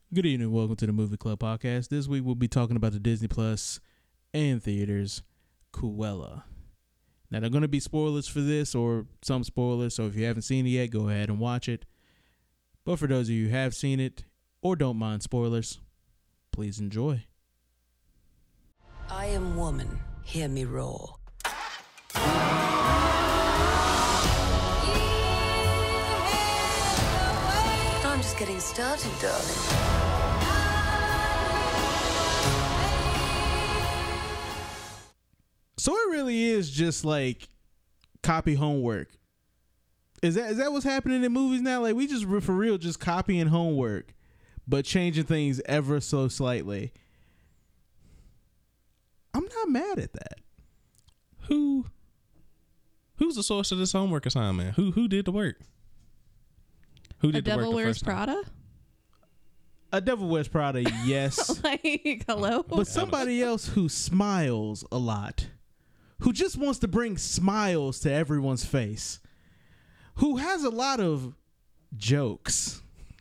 Good evening. Welcome to the Movie Club Podcast. This week we'll be talking about the Disney Plus and theaters Cruella. Now, there are going to be spoilers for this or some spoilers, so if you haven't seen it yet, go ahead and watch it. But for those of you who have seen it or don't mind spoilers, please enjoy. I am woman. Hear me roar. I'm just getting started, darling. So it really is just like copy homework. Is that what's happening in movies now? Like we just for real just copying homework, but changing things ever so slightly. I'm not mad at that. Who's the source of this homework assignment? Who did the work? Who did A the work? Devil Wears Prada? A Devil Wears Prada, yes. Like, hello? But somebody else who smiles a lot, who just wants to bring smiles to everyone's face, who has a lot of jokes.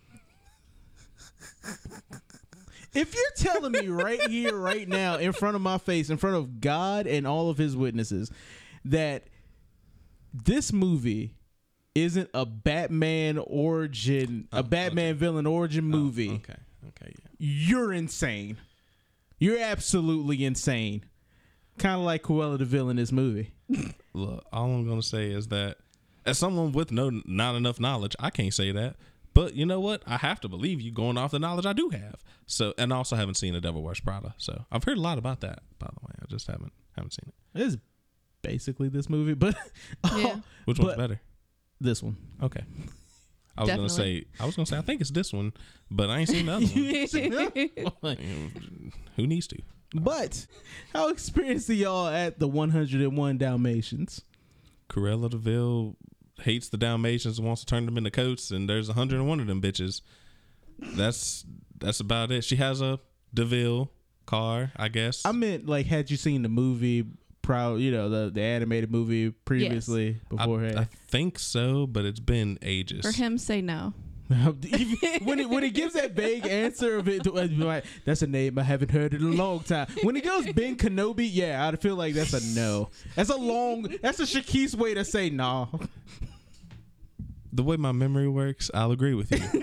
If you're telling me right here, right now, in front of my face, in front of God and all of his witnesses, that this movie isn't a Batman origin, villain origin movie, Okay, yeah. you're insane. You're absolutely insane. Kind of like Cruella de Vil in this movie. Look, all I'm gonna say is that as someone with not enough knowledge, I can't say that. But you know what? I have to believe you going off the knowledge I do have. So, and I also haven't seen A Devil Wears Prada. So I've heard a lot about that, by the way. I just haven't seen it. It is basically this movie, but Yeah. Which one's better? This one. Okay. I was gonna say I think it's this one, but I ain't seen the other one. Who needs to? But how experienced are y'all at the 101 Dalmatians? Cruella de Vil hates the Dalmatians and wants to turn them into coats, and there's 101 of them bitches. That's about it. She has a DeVille car, I guess. I meant, like, had you seen the movie, the animated movie previously beforehand? I think so, but it's been ages. For him, say no. when he gives that vague answer of it, that's a name I haven't heard in a long time. When he goes Ben Kenobi, yeah, I feel like that's a no. That's a Shaquise way to say nah. The way my memory works, I'll agree with you.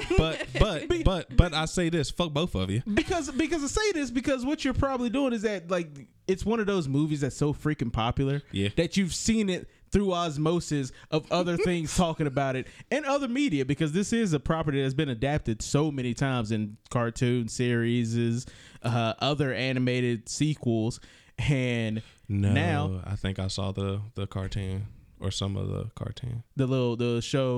But I say this, fuck both of you. Because I say this because what you're probably doing is that, like, it's one of those movies that's so freaking popular that you've seen it through osmosis of other things talking about it and other media, because this is a property that's been adapted so many times in cartoon series, other animated sequels, and now I think I saw the cartoon or some of the cartoon, the show,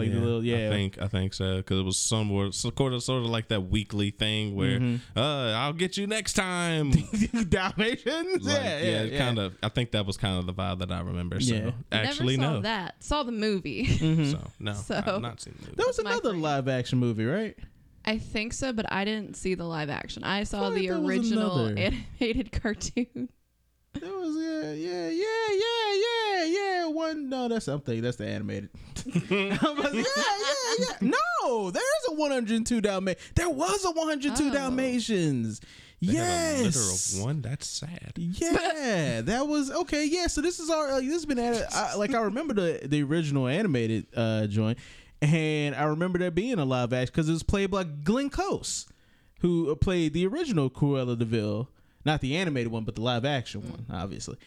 I think so, because it was somewhere sort of like that weekly thing where I'll get you next time. Dalmatians, kind of. I think that was kind of the vibe that I remember. So actually, Never saw no, that. Saw the movie. So no, I've not seen the movie. There was another live action movie, right? I think so, but I didn't see the live action. I saw the there was original another. animated cartoon. There was one. No, that's something. That's the animated. I'm like, yeah. No, there is a 102 Dalmatians. There was a 102 Dalmatians. Yes, a litter of one. That's sad. Yeah, that was okay. Yeah, so this is this has been added. I remember the original animated joint, and I remember there being a live action because it was played by Glenn Close, who played the original Cruella de Vil. Not the animated one, but the live action one, obviously.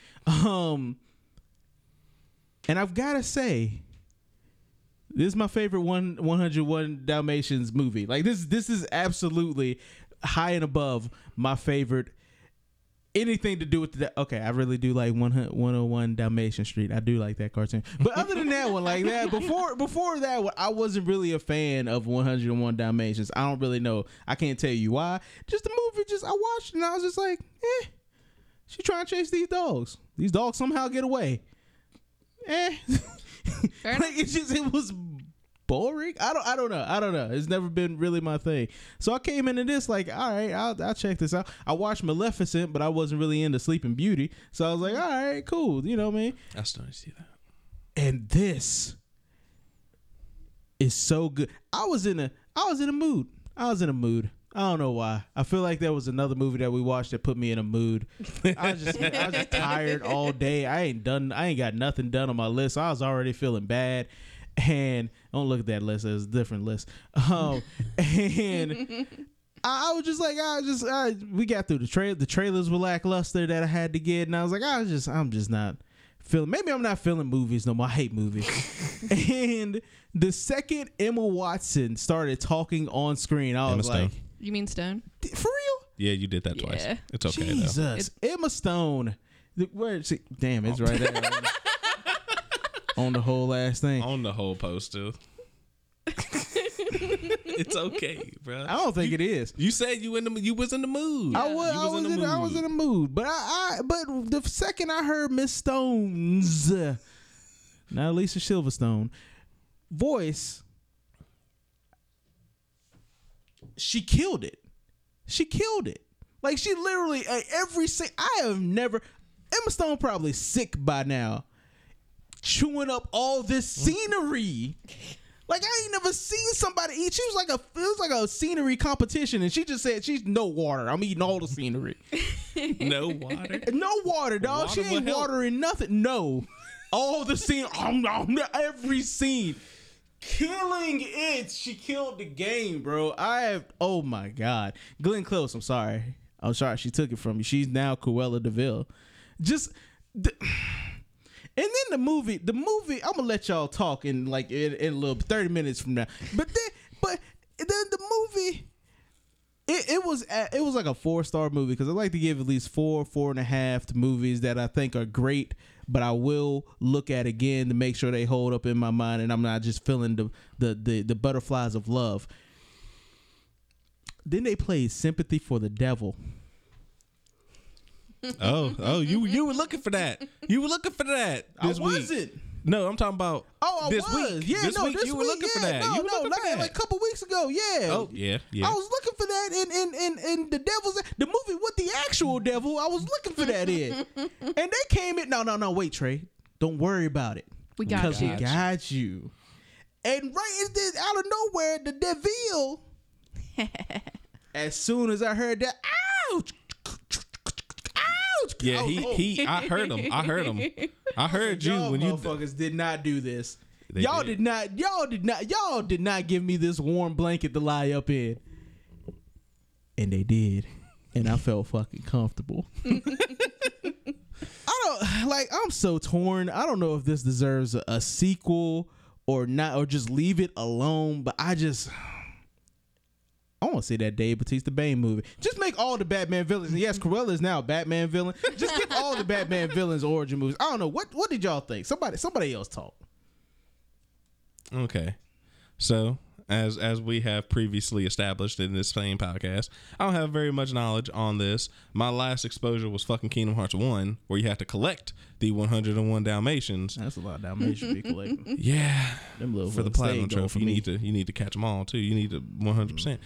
And I've got to say, this is my favorite 101 Dalmatians movie. Like, this is absolutely high and above my favorite. Anything to do with okay, I really do like 101 Dalmatian Street. I do like that cartoon. But other than that one, like that, before that one, I wasn't really a fan of 101 Dalmatians. I don't really know. I can't tell you why. Just the movie, I watched it and I was just like, she trying to chase these dogs. These dogs somehow get away. Like it was boring. I don't know. It's never been really my thing. So I came into this like, all right, I'll check this out. I watched Maleficent, but I wasn't really into Sleeping Beauty. So I was like, all right, cool. You know what I mean? I still didn't see that. And this is so good. I was in a mood. I don't know why. I feel like there was another movie that we watched that put me in a mood. I was just tired all day. I ain't got nothing done on my list. So I was already feeling bad. And don't look at that list. It's a different list. And I was just like, we got through the trailer. The trailers were lackluster that I had to get, and I was like, I'm just not feeling. Maybe I'm not feeling movies no more. I hate movies. And the second Emma Watson started talking on screen, I was Emma like, Stone. You mean Stone? for real? Yeah, you did that twice. Yeah. It's okay though. Jesus, Emma Stone. Where is she? Damn, it's right there. On the whole last thing. On the whole poster. It's okay, bro. I don't think it is. You said you was in the mood. I was in a mood, but but the second I heard Miss Stone's, not Lisa Silverstone, voice, she killed it. She killed it. Like she literally I have never. Emma Stone probably sick by now, chewing up all this scenery. Like I ain't never seen somebody eat. She was it was like a scenery competition, and she just said she's no water. I'm eating all the scenery. No water. No water, dog. Water She ain't will help. watering nothing. No, all the scene, every scene, killing it. She killed the game, bro. Oh my god, Glenn Close. I'm sorry. She took it from you. She's now Cruella DeVille. And then the movie, I'm gonna let y'all talk in a little 30 minutes from now. But then the movie, it was like a 4-star movie because I like to give at least 4.5 to movies that I think are great, but I will look at again to make sure they hold up in my mind and I'm not just feeling the butterflies of love. Then they played Sympathy for the Devil. Oh, you were looking for that. You were looking for that this week. I wasn't. No, I'm talking about this was. week. Yeah, this week you were looking for that. You were looking for that. Like a couple weeks ago. Yeah. Oh, yeah. I was looking for that in the devil's the movie with the actual devil. I was looking for that in, and they came in. No. Wait, Trey. Don't worry about it. We got because you. we got you. And out of nowhere, the devil. As soon as I heard that, ouch. Yeah, I heard him. I heard you y'all when you motherfuckers did not do this. They Y'all did. did not give me this warm blanket to lie up in. And they did. And I felt fucking comfortable. I'm so torn. I don't know if this deserves a sequel or not, or just leave it alone, but I want to see that Dave Bautista Bane movie. Just make all the Batman villains. And yes, Cruella is now a Batman villain. Just give all the Batman villains origin movies. I don't know. What did y'all think? Somebody else talk. Okay. So, as we have previously established in this same podcast, I don't have very much knowledge on this. My last exposure was fucking Kingdom Hearts 1, where you have to collect the 101 Dalmatians. That's a lot of Dalmatians be collecting. Yeah. Them little For the folks, they platinum ain't going trophy, for me. you need to catch them all too. You need to 100%.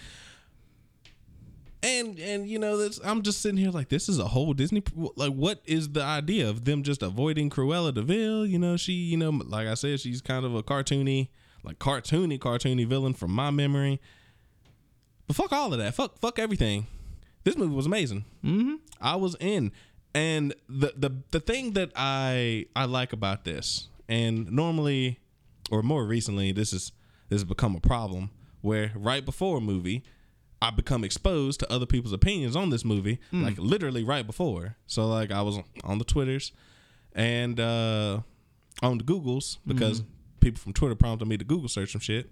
And you know, I'm just sitting here like, this is a whole Disney. Like, what is the idea of them just avoiding Cruella DeVille? You know, she, you know, like I said, she's kind of a cartoony villain from my memory. But fuck all of that. Fuck everything. This movie was amazing. Mm-hmm. I was in, and the thing that I like about this, and normally, or more recently, this has become a problem where right before a movie, I become exposed to other people's opinions on this movie, like literally right before. So like I was on the Twitters and on the Googles because people from Twitter prompted me to Google search some shit.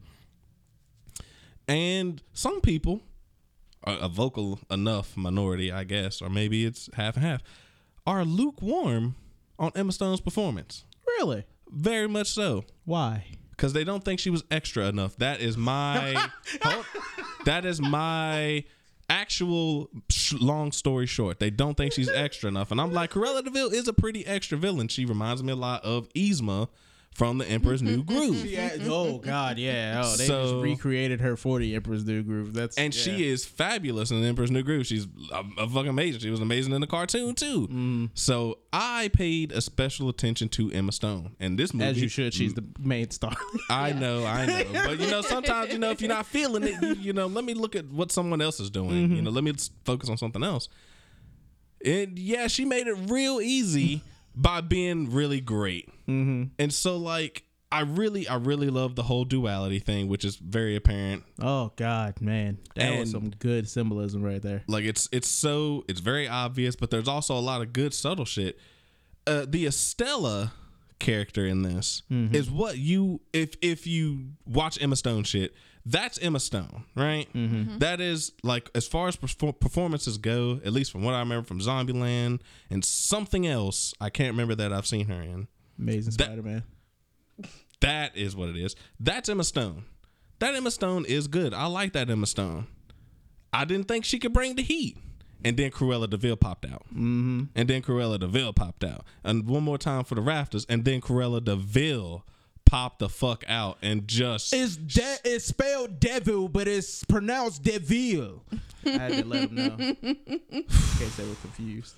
And some people, a vocal enough minority, I guess, or maybe it's half and half, are lukewarm on Emma Stone's performance. Really? Very much so. Why? Because they don't think she was extra enough. That is my that is my actual long story short. They don't think she's extra enough. And I'm like, Cruella DeVille is a pretty extra villain. She reminds me a lot of Yzma from The Emperor's New Groove. Oh God, yeah. Oh, they just recreated her for the Emperor's New Groove. She is fabulous in The Emperor's New Groove. She's a fucking amazing. She was amazing in the cartoon too. So I paid a special attention to Emma Stone, and this movie, as you should. She's the main star. I know. But sometimes if you're not feeling it, let me look at what someone else is doing. Let me focus on something else. And yeah, she made it real easy by being really great. And so like I really love the whole duality thing, which is very apparent. Oh God, man, that was some good symbolism right there. Like it's very obvious, but there's also a lot of good subtle shit. The Estella character in this is what if you watch Emma Stone shit, that's Emma Stone, right? That is like, as far as performances go, at least from what I remember from Zombieland and something else I can't remember that I've seen her in. Amazing Spider-Man. That is what it is. That's Emma Stone. That Emma Stone is good. I like that Emma Stone. I didn't think she could bring the heat. And then Cruella DeVille popped out. And then Cruella DeVille popped out. And one more time for the rafters. And then Cruella DeVille popped the fuck out and just... It's spelled devil, but it's pronounced deville. I had to let them know. In case they were confused.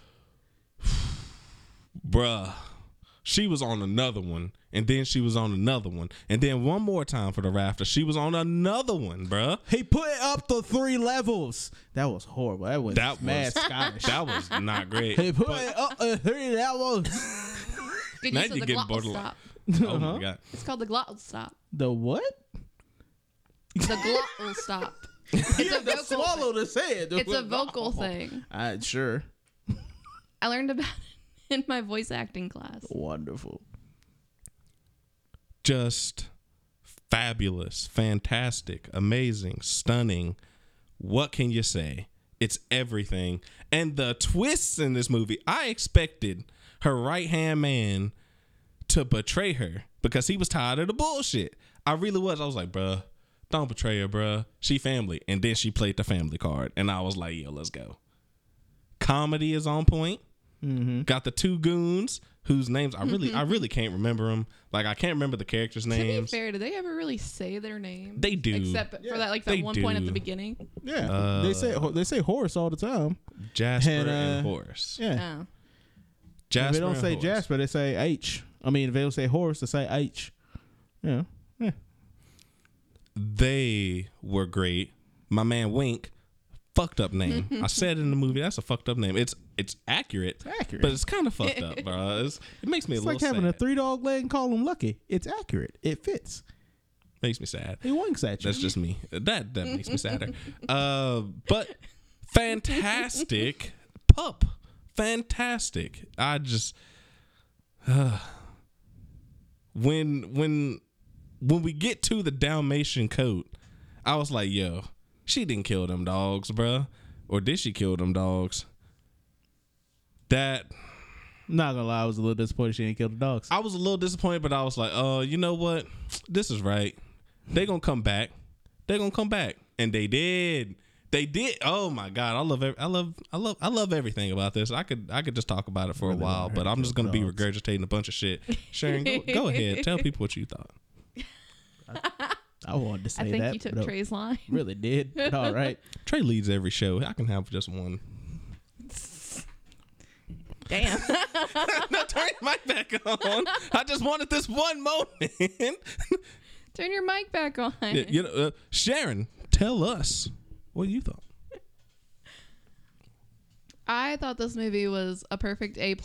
Bruh. She was on another one, and then she was on another one, and then one more time for the rafter, she was on another one, bruh. He put it up to 3 levels. That was horrible. That was mad Scottish. That was not great. He put it up to 3 levels. Good use of the glottal stop. Oh my God. It's called the glottal stop. The what? The glottal stop. It's a vocal swallow to say it. It's a vocal thing. Sure. I learned about it in my voice acting class. Wonderful. Just fabulous, fantastic, amazing, stunning. What can you say? It's everything. And the twists in this movie, I expected her right-hand man to betray her because he was tired of the bullshit. I really was. I was like, bruh, don't betray her, bruh. She family. And then she played the family card. And I was like, yo, let's go. Comedy is on point. Got the 2 goons whose names I really can't remember them. Like, I can't remember the characters' names. To be fair, do they ever really say their names? They do, except for that one point at the beginning. Yeah, they say horse all the time. Jasper and Horace. Yeah. Oh. Jasper. If they don't say Jasper, they say H. I mean, if they don't say horse, they say H. Yeah. They were great. My man Wink. Fucked up name. I said in the movie, that's a fucked up name. It's accurate. It's accurate. But it's kind of fucked up, bro. It makes me a little sad. It's like having a 3-dog leg and call him Lucky. It's accurate. It fits. Makes me sad. He winks at you. That's just me. That makes me sadder. But fantastic pup. Fantastic. I just when we get to the Dalmatian coat, I was like, yo, she didn't kill them dogs, bruh. Or did she kill them dogs? That... Not gonna lie, I was a little disappointed she didn't kill the dogs. I was a little disappointed, but I was like, oh, you know what? This is right. They gonna come back. They gonna come back. And they did. They did. Oh my God. I love everything about this. I could just talk about it for a while, but I'm just gonna be regurgitating a bunch of shit. Sharon, go ahead. Tell people what you thought. I wanted to say that. I think you took Trey's line. Really did. All right. Trey leads every show. I can have just one. Damn. No, turn your mic back on. I just wanted this one moment. Turn your mic back on. Yeah, Sharon, tell us what you thought. I thought this movie was a perfect A+++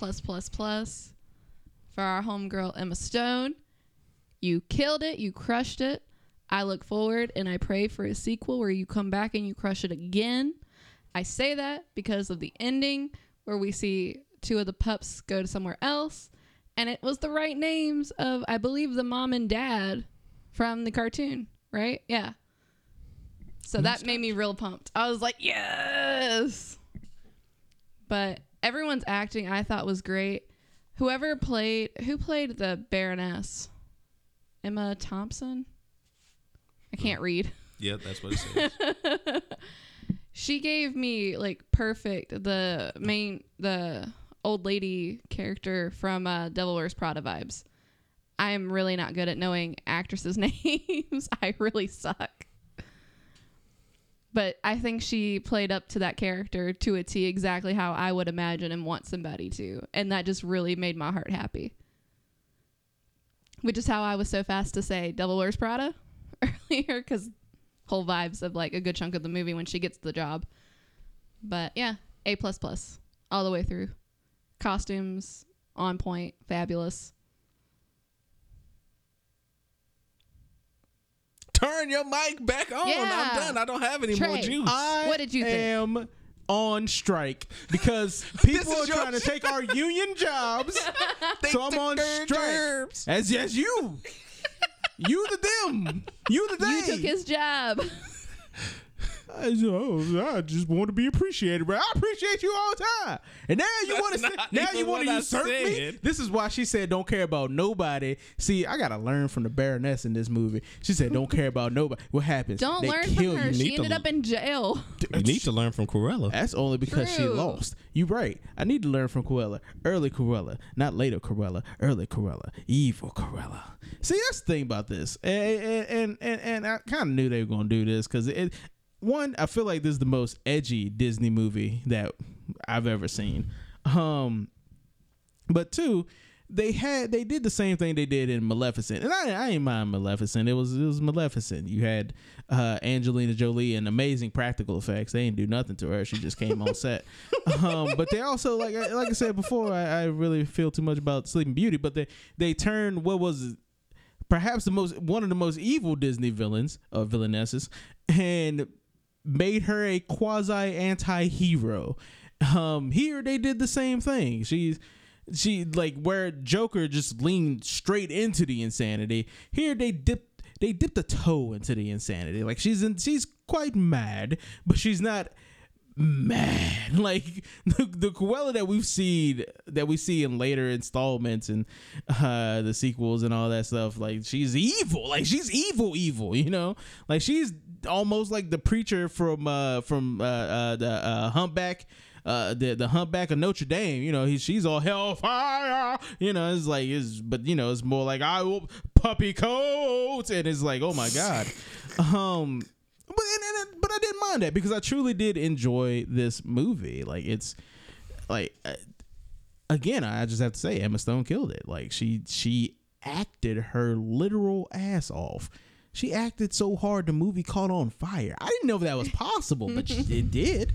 for our homegirl Emma Stone. You killed it. You crushed it. I look forward and I pray for a sequel where you come back and you crush it again. I say that because of the ending where we see 2 of the pups go to somewhere else. And it was the right names of, I believe, the mom and dad from the cartoon, right? Yeah. So that made me real pumped. I was like, yes. But everyone's acting I thought was great. Who played the Baroness? Emma Thompson? I can't read. Yeah, that's what it says. She gave me like perfect the old lady character from Devil Wears Prada vibes. I am really not good at knowing actresses' names. I really suck. But I think she played up to that character to a T, exactly how I would imagine and want somebody to. And that just really made my heart happy. Which is how I was so fast to say Devil Wears Prada earlier, because whole vibes of like a good chunk of the movie when she gets the job. But yeah, A++ all the way through. Costumes on point, fabulous. Turn your mic back on. Yeah. I'm done. I don't have any Trey, more juice. What did you think? am on strike because people are is your trying to take our union jobs. So I'm on strike. As yes, you. You the them. You the they. You took his job. I just want to be appreciated, bro. I appreciate you all the time. And now you want to usurp me? said. This is why she said don't care about nobody. See, I got to learn from the Baroness in this movie. She said don't care about nobody. What happens? Don't They learn kill from her. you. She ended up in jail. You need to learn from Cruella. That's only because she True. lost. You right. I need to learn from Cruella. Early Cruella. Not later Cruella. Early Cruella. Evil Cruella. See, that's the thing about this. And I kind of knew they were going to do this because one, I feel like this is the most edgy Disney movie that I've ever seen. But two, they did the same thing they did in Maleficent, and I ain't mind Maleficent. It was Maleficent. You had Angelina Jolie and amazing practical effects. They didn't do nothing to her. She just came on set. But they also like I said before, I really feel too much about Sleeping Beauty. But they turned what was perhaps one of the most evil Disney villains or villainesses and made her a quasi anti-hero. Here they did the same thing. She like where Joker just leaned straight into the insanity. Here they dipped a toe into the insanity. Like she's quite mad, but she's not mad. Like the Cruella that we see in later installments and the sequels and all that stuff. Like she's evil. Like she's evil. You know, like she's almost like the preacher from the Humpback. The Humpback of Notre Dame, you know, she's all hellfire, you know, but you know, it's more like I will puppy coats, and it's like, oh my god, but I didn't mind that because I truly did enjoy this movie. Like it's like again, I just have to say Emma Stone killed it. Like she acted her literal ass off. She acted so hard the movie caught on fire. I didn't know if that was possible, but it did.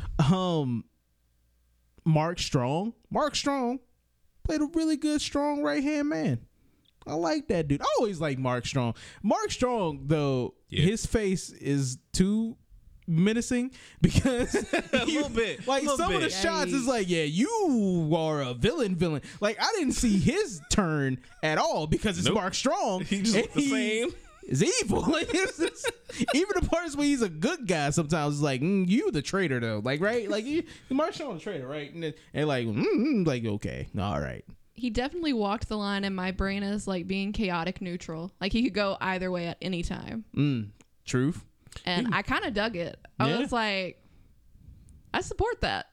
Mark Strong played a really good strong right-hand man. I like that dude. I always like Mark Strong. Mark Strong, though, his face is too menacing because a little bit. Like some of the shots is like, yeah, you are a villain. Like I didn't see his turn at all because it's Mark Strong. He just looked the same. Is evil. Like even the parts where he's a good guy sometimes is like you the traitor though, like right, like you Mark Strong the traitor, right? And like like okay, all right. He definitely walked the line in my brain as like being chaotic neutral. Like he could go either way at any time. Truth. And I kind of dug it. I was like, I support that.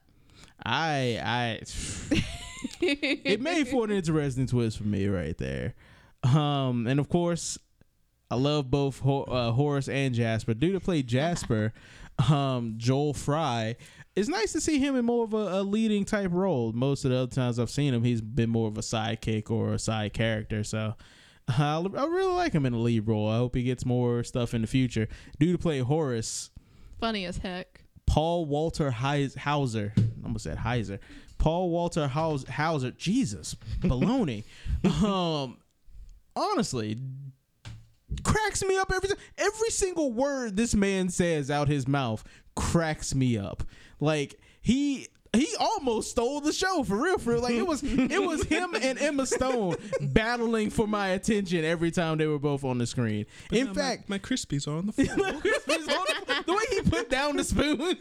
It made for an interesting twist for me right there. And of course, I love both Horace and Jasper. Dude that played Jasper, Joel Fry. It's nice to see him in more of a leading type role. Most of the other times I've seen him, he's been more of a sidekick or a side character. So I really like him in a lead role. I hope he gets more stuff in the future. Dude that played Horace. Funny as heck. Paul Walter Hauser. I almost said Heiser. Paul Walter Hauser. Jesus. Baloney. Honestly, cracks me up every single word this man says out his mouth cracks me up. Like he almost stole the show for real. Like it was him and Emma Stone battling for my attention every time they were both on the screen. But in fact, my Crispies are on the floor. the way he put down the spoon.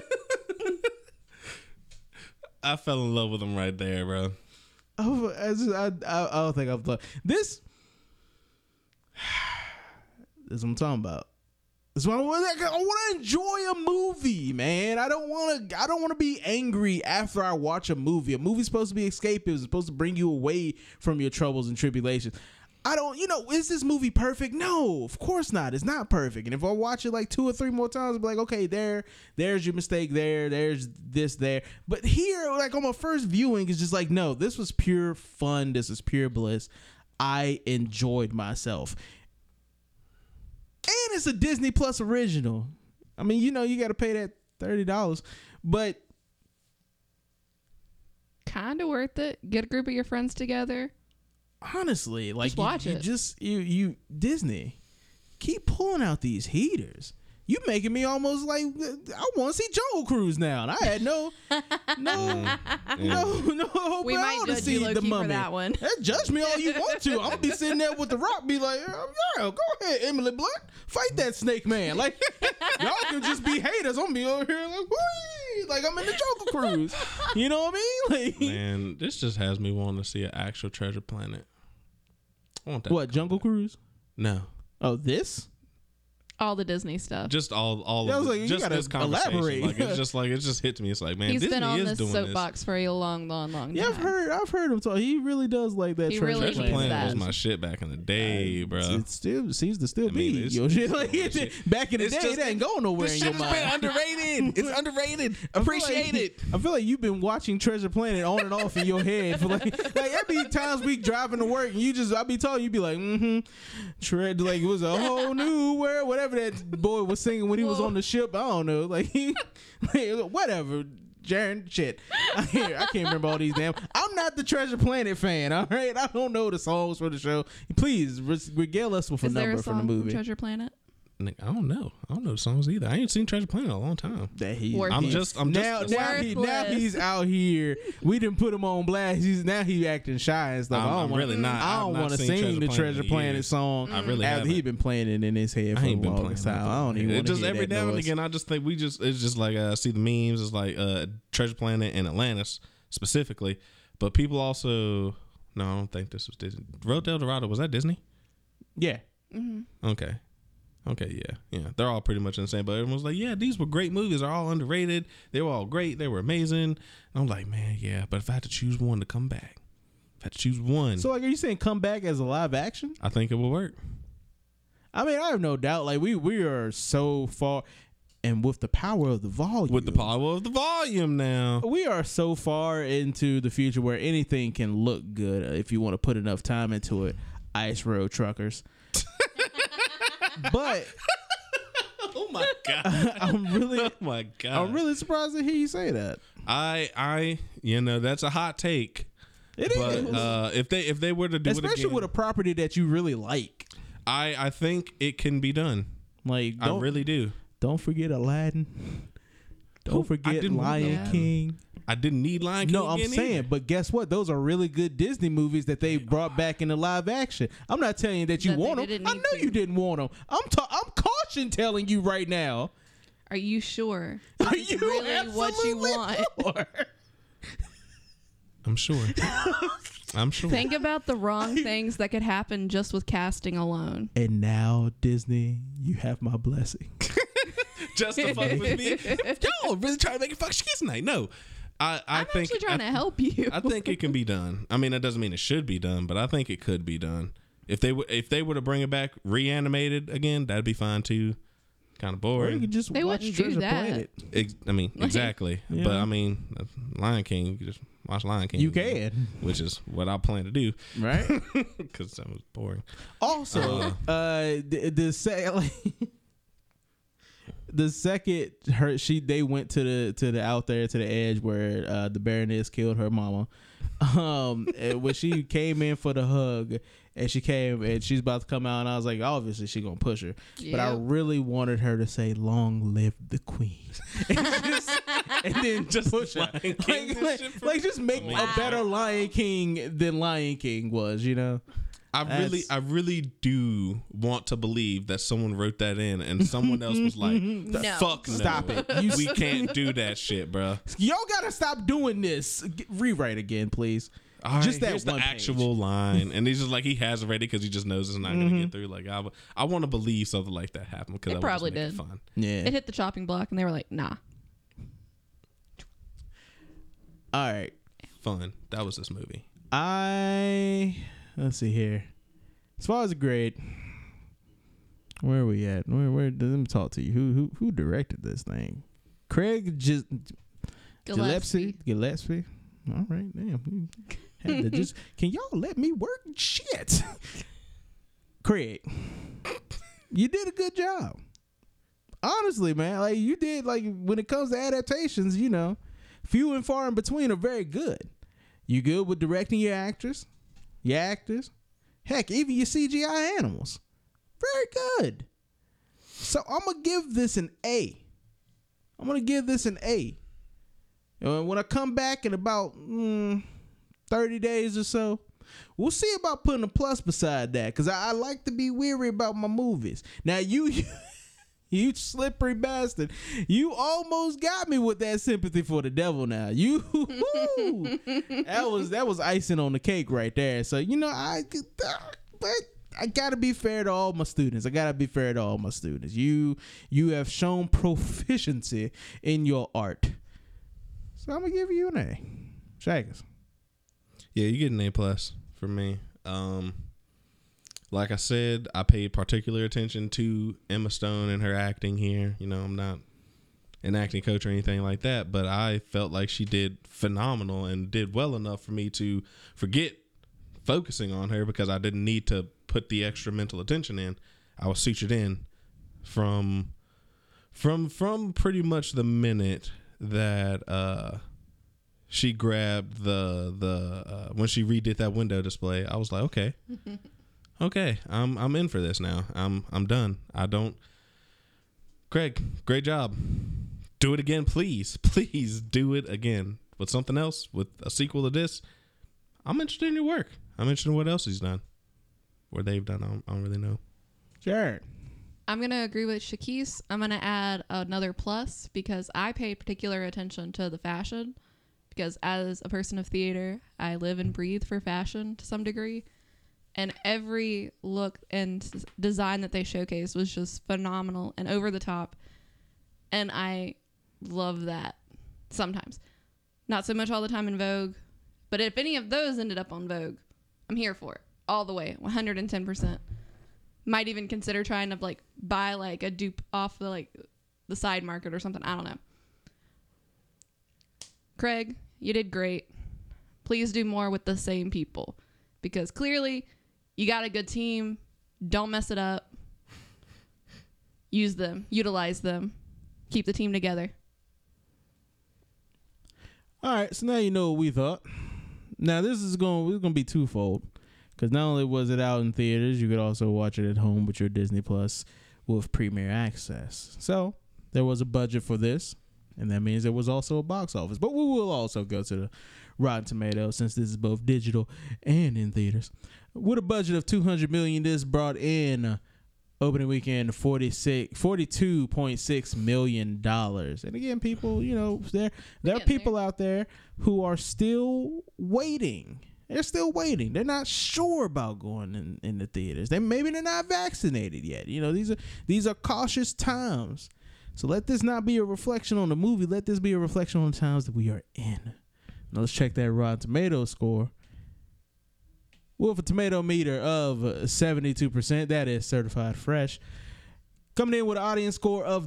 I fell in love with him right there, bro. I don't think I've done this. This is what I'm talking about. This what I want to enjoy a movie, man. I don't want to be angry after I watch a movie. A movie's supposed to be escapism. It's supposed to bring you away from your troubles and tribulations. I don't, is this movie perfect? No, of course not. It's not perfect. And if I watch it like 2 or 3 more times, I'll be like, okay, there's your mistake there's this there. But here, like on my first viewing, it's just like, no, this was pure fun. This is pure bliss. I enjoyed myself. And it's a Disney Plus original. I mean, you got to pay that $30, but Kind of worth it. Get a group of your friends together. honestly, like Just watch it. You Disney, keep pulling out these heaters. You making me almost like I want to see Jungle Cruise now. And I had no hope We at might all to judge see you the low-key for Mummy. that one. Judge me all you want to. I'm gonna be sitting there with the Rock, be like, yeah, go ahead, Emily Blunt, fight that Snake Man. Like y'all can just be haters. I'm gonna be over here like, whee! Like I'm in the Jungle Cruise. You know what I mean? Like, Man, this just has me wanting to see an actual Treasure Planet. I want that. what, Jungle Cruise? No. Oh, this? All the Disney stuff. Just all Yeah, I of was it. like, you Just gotta this conversation. elaborate. Like it just hit me. It's like, man, He's Disney been on is this doing soapbox for a long time. Yeah, I've heard him talk. He really does like that. He Treasure really Treasure needs Planet that. was my shit back in the day, bro. It still seems to still I mean, be it's- your shit. Like, it's shit. back in the It's day, just- it ain't going nowhere in your mind. underrated. It's underrated. I feel like you've been watching Treasure Planet on and off in your head for like every times we driving to work, and I be telling you, be like, Tread, like it was a whole new world, whatever that boy was singing when he was on the ship. I don't know, like whatever. Jaren, shit. I can't remember all these damn. I'm not the Treasure Planet fan. All right, I don't know the songs for the show. Please regale us with a Is there number a from the song from movie. Treasure Planet? Nick, I don't know. I don't know the songs either. I ain't seen Treasure Planet in a long time. That he, Worth I'm it. just now Worthless. he's out here. We didn't put him on blast. Now he acting shy and stuff. I'm really not. I I've don't not want to seen sing the Treasure Treasure Planet in Planet years. song. I really after haven't. he been playing it in his head I for ain't a been long playing time. nothing. I don't even It want to just hear every that now and noise. again. I just think it's just like see the memes. It's like Treasure Planet and Atlantis specifically, but people also no, I don't think this was Disney. Road to El Dorado, was that Disney? Yeah, Okay, yeah, they're all pretty much in the same. But everyone was like, yeah, these were great movies. They're all underrated. They were all great. They were amazing. And I'm like, man, yeah. But if I had to choose one to come back, if I had to choose one, so like, are you saying come back as a live action? I think it will work. I mean, I have no doubt. Like we are so far, and with the power of the volume, With the power of the volume now. we are so far into the future where anything can look good if you want to put enough time into it. Ice Road Truckers. But Oh my god. I'm Oh my god. really surprised to hear you say that. I that's a hot take. It is, But if they were to do especially it again, with a property that you really like. I think it can be done. Like, I really do. don't forget Aladdin. Don't forget didn't want Lion Aladdin. King. I didn't need Lion King. No, I'm again saying, either. but guess what? Those are really good Disney movies that they brought back into live action. I'm not telling you that you That they want them. didn't I need know to. you didn't want them. I'm caution telling you right now. Are you sure? Are This is you really what you absolutely want? sure? I'm sure. I'm sure. Think about the wrong things that could happen just with casting alone. And now, Disney, you have my blessing. Just to fuck with me. Y'all really trying to make it fuck shit tonight. No. I I'm think actually trying to help you. I think it can be done. I mean, that doesn't mean it should be done, but I think it could be done. If they were to bring it back reanimated again, that'd be fine too. Kind of Or you boring. can just They watch wouldn't do Treasure that. Planet. I mean, exactly. Yeah. But I mean, Lion King, you can just watch Lion King. You can, Which is what I plan to do right? because that was boring. Also, the second they went to the out there to the edge where the Baroness killed her mama. And when she came in for the hug, and she came and she's about to come out, and I was like, obviously she gonna push her, but I Yep. really wanted her to say, "Long live the Queen," and then just push her, Lion King this shit for like just make a better Lion King than Lion King was, you know. I really do want to believe that someone wrote that in and someone else was like, No. "Fuck no, Stop it. we can't do that shit, bro." Y'all gotta stop doing this. Rewrite again, please. All right, Just that here's one the page. actual line, and he's just like he has it ready because he just knows it's not going to get through. Like I want to believe something like that happened because It probably did. Fun. Yeah. It hit the chopping block, and they were like, "Nah." All right. Fun. That was this movie. Let's see here. As far as a grade, where are we at? Where? Let me talk to you. Who directed this thing? Craig Gillespie. All right, damn. Had to just, can y'all let me work? Shit. Craig, you did a good job. Honestly, man, like you did. Like when it comes to adaptations, you know, few and far in between are very good. You good with directing your actors, heck, even your CGI animals, very good. So I'm gonna give this an A. When I come back in about 30 days or so, we'll see about putting a plus beside that, because I like to be weary about my movies. Now, you slippery bastard, you almost got me with that sympathy for the devil now. That was icing on the cake right there. So, you know, but I gotta be fair to all my students. You have shown proficiency in your art. So I'm gonna give you an A. Shaggers. Yeah, you get an A+ from me. Like I said, I paid particular attention to Emma Stone and her acting here. You know, I'm not an acting coach or anything like that, but I felt like she did phenomenal and did well enough for me to forget focusing on her, because I didn't need to put the extra mental attention in. I was sutured in from pretty much the minute that she grabbed the when she redid that window display. I was like, okay, I'm in for this now. I'm done. Craig, great job. Do it again, please do it again with something else, with a sequel to this. I'm interested in your work. I'm interested in what else he's done, or they've done. I don't really know. Jared. I'm going to agree with Shakis. I'm going to add another plus, because I pay particular attention to the fashion, because as a person of theater, I live and breathe for fashion to some degree. And every look and design that they showcased was just phenomenal and over the top. And I love that sometimes. Not so much all the time in Vogue, but if any of those ended up on Vogue, I'm here for it all the way, 110%. Might even consider trying to buy a dupe off the side market or something. I don't know. Craig, you did great. Please do more with the same people, because clearly you got a good team. Don't mess it up. Use them, utilize them, keep the team together. All right, so now you know what we thought. Now this is going to be twofold, because not only was it out in theaters, you could also watch it at home with your Disney Plus with Premier Access. So there was a budget for this, and that means there was also a box office. But we will also go to the Rotten Tomatoes, since this is both digital and in theaters. With a budget of $200 million, this brought in opening weekend $42.6 million. And again, people, you know, there are people out there who are still waiting. They're still waiting. They're not sure about going in the theaters. Maybe they're not vaccinated yet. You know, these are cautious times. So let this not be a reflection on the movie. Let this be a reflection on the times that we are in. Now let's check that Rotten Tomatoes score. With a tomato meter of 72%, that is certified fresh. Coming in with an audience score of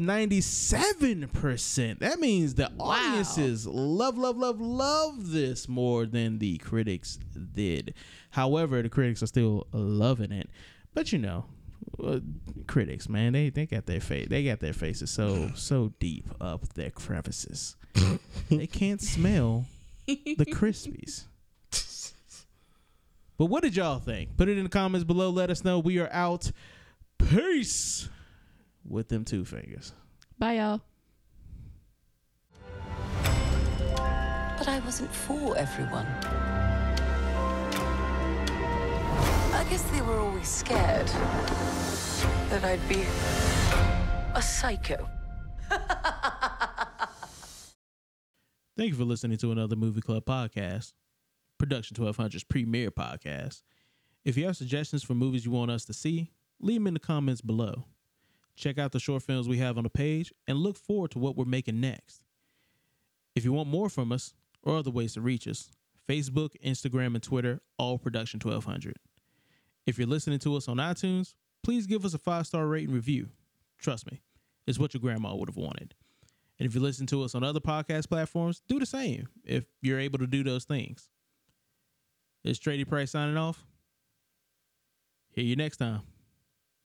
97%. That means the audiences love this more than the critics did. However, the critics are still loving it. But you know, critics, man, they got their face. They got their faces so deep up their crevices. They can't smell the Krispies. But what did y'all think? Put it in the comments below. Let us know. We are out. Peace. With them two fingers. Bye, y'all. But I wasn't for everyone. I guess they were always scared that I'd be a psycho. Thank you for listening to another Movie Club podcast, Production 1200's premier podcast. If you have suggestions for movies you want us to see, leave them in the comments below. Check out the short films we have on the page and look forward to what we're making next. If you want more from us or other ways to reach us, Facebook, Instagram, and Twitter, all Production 1200. If you're listening to us on iTunes, please give us a 5-star rating review. Trust me, it's what your grandma would have wanted. And if you listen to us on other podcast platforms, do the same if you're able to do those things. It's Trady Price signing off. Hear you next time.